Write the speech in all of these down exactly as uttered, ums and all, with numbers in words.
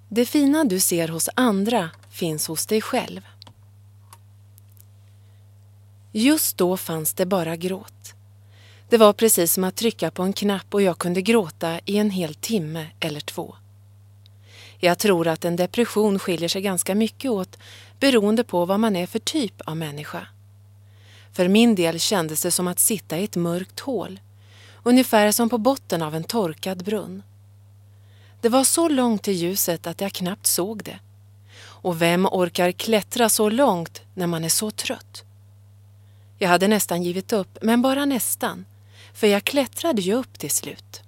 Det fina du ser hos andra finns hos dig själv. Just då fanns det bara gråt. Det var precis som att trycka på en knapp och jag kunde gråta i en hel timme eller två. Jag tror att en depression skiljer sig ganska mycket åt beroende på vad man är för typ av människa. För min del kändes det som att sitta i ett mörkt hål, ungefär som på botten av en torkad brunn. Det var så långt till ljuset att jag knappt såg det. Och vem orkar klättra så långt när man är så trött? Jag hade nästan givit upp, men bara nästan, för jag klättrade ju upp till slut.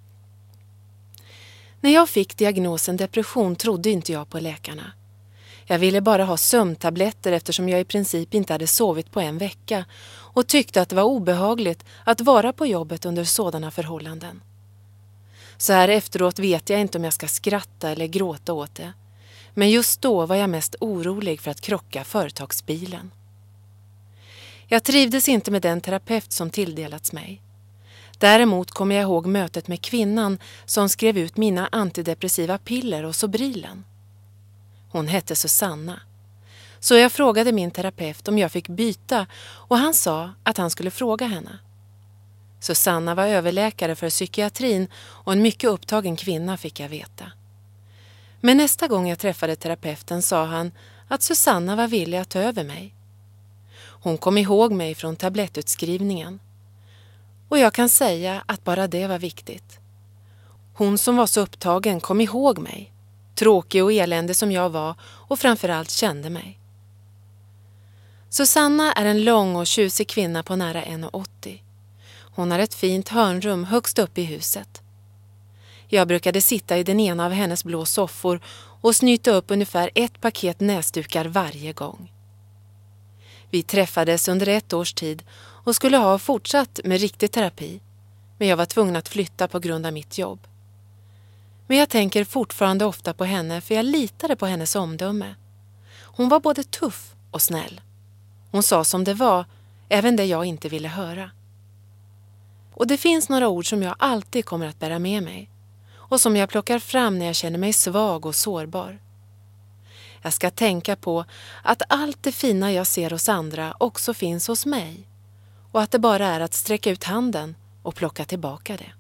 När jag fick diagnosen depression trodde inte jag på läkarna. Jag ville bara ha sömntabletter eftersom jag i princip inte hade sovit på en vecka och tyckte att det var obehagligt att vara på jobbet under sådana förhållanden. Så här efteråt vet jag inte om jag ska skratta eller gråta åt det. Men just då var jag mest orolig för att krocka företagsbilen. Jag trivdes inte med den terapeut som tilldelats mig. Däremot kommer jag ihåg mötet med kvinnan som skrev ut mina antidepressiva piller och Sobrilen. Hon hette Susanna. Så jag frågade min terapeut om jag fick byta och han sa att han skulle fråga henne. Susanna var överläkare för psykiatrin och en mycket upptagen kvinna fick jag veta. Men nästa gång jag träffade terapeuten sa han att Susanna var villig att ta över mig. Hon kom ihåg mig från tablettutskrivningen. Och jag kan säga att bara det var viktigt. Hon som var så upptagen kom ihåg mig. Tråkig och eländig som jag var och framförallt kände mig. Susanna är en lång och tjusig kvinna på nära en komma åttio. Hon har ett fint hörnrum högst upp i huset. Jag brukade sitta i den ena av hennes blå soffor och snyta upp ungefär ett paket näsdukar varje gång. Vi träffades under ett års tid och skulle ha fortsatt med riktig terapi, men jag var tvungen att flytta på grund av mitt jobb. Men jag tänker fortfarande ofta på henne för jag litade på hennes omdöme. Hon var både tuff och snäll. Hon sa som det var, även det jag inte ville höra. Och det finns några ord som jag alltid kommer att bära med mig och som jag plockar fram när jag känner mig svag och sårbar. Jag ska tänka på att allt det fina jag ser hos andra också finns hos mig och att det bara är att sträcka ut handen och plocka tillbaka det.